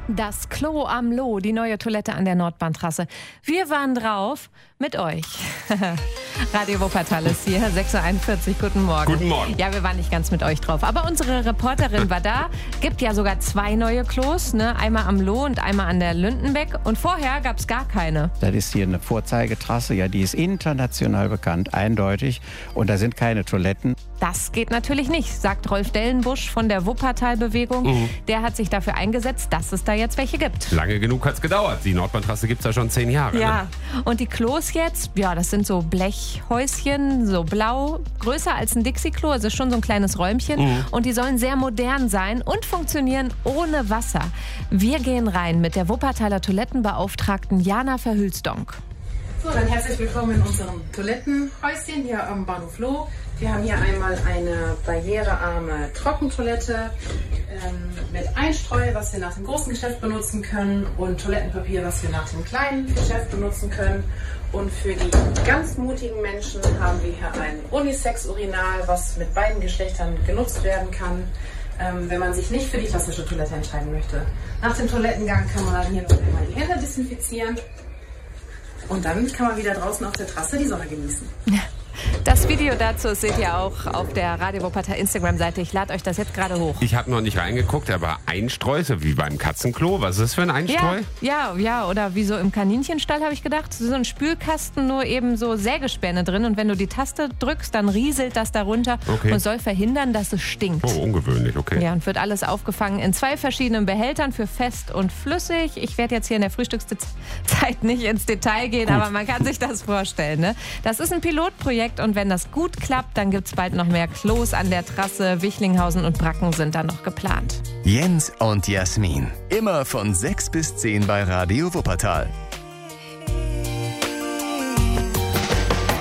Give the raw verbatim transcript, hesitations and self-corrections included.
Das Klo am Loh, die neue Toilette an der Nordbahntrasse. Wir waren drauf mit euch. Radio Wuppertal ist hier, sechs Uhr einundvierzig, guten Morgen. Guten Morgen. Ja, wir waren nicht ganz mit euch drauf, aber unsere Reporterin war da. Gibt ja sogar zwei neue Klos, ne? Einmal am Loh und einmal an der Lündenbeck. Und vorher gab es gar keine. Das ist hier eine Vorzeigetrasse, ja, die ist international bekannt, eindeutig. Und da sind keine Toiletten. Das geht natürlich nicht, sagt Rolf Dellenbusch von der Wuppertal-Bewegung. Mhm. Der hat sich dafür eingesetzt, dass es da jetzt welche gibt. Lange genug hat es gedauert. Die Nordbahntrasse gibt es ja schon zehn Jahre. Ja, ne? Und die Klos jetzt, ja, das sind so Blechhäuschen, so blau, größer als ein Dixie-Klo, also schon so ein kleines Räumchen. Mhm. Und die sollen sehr modern sein und funktionieren ohne Wasser. Wir gehen rein mit der Wuppertaler Toilettenbeauftragten Jana Verhülsdonk. So, dann herzlich willkommen in unserem Toilettenhäuschen hier am Bahnhof Loh. Wir haben hier einmal eine barrierearme Trockentoilette ähm, mit Einstreu, was wir nach dem großen Geschäft benutzen können, und Toilettenpapier, was wir nach dem kleinen Geschäft benutzen können. Und für die ganz mutigen Menschen haben wir hier ein Unisex-Urinal, was mit beiden Geschlechtern genutzt werden kann, ähm, wenn man sich nicht für die klassische Toilette entscheiden möchte. Nach dem Toilettengang kann man dann hier noch einmal die Hände desinfizieren. Und dann kann man wieder draußen auf der Trasse die Sonne genießen. Das Video dazu seht ihr auch auf der Radio Wuppertal Instagram-Seite. Ich lade euch das jetzt gerade hoch. Ich habe noch nicht reingeguckt, aber Einstreu, so wie beim Katzenklo. Was ist das für ein Einstreu? Ja, ja, ja, oder wie so im Kaninchenstall, habe ich gedacht. So ein Spülkasten, nur eben so Sägespäne drin. Und wenn du die Taste drückst, dann rieselt das darunter okay. und soll verhindern, dass es stinkt. Oh, ungewöhnlich, okay. Ja, und wird alles aufgefangen in zwei verschiedenen Behältern für fest und flüssig. Ich werde jetzt hier in der Frühstückszeit nicht ins Detail gehen, Gut. aber man kann sich das vorstellen. Ne? Das ist ein Pilotprojekt. Und wenn das gut klappt, dann gibt es bald noch mehr Klos an der Trasse. Wichlinghausen und Bracken sind da noch geplant. Jens und Jasmin. Immer von sechs bis zehn bei Radio Wuppertal.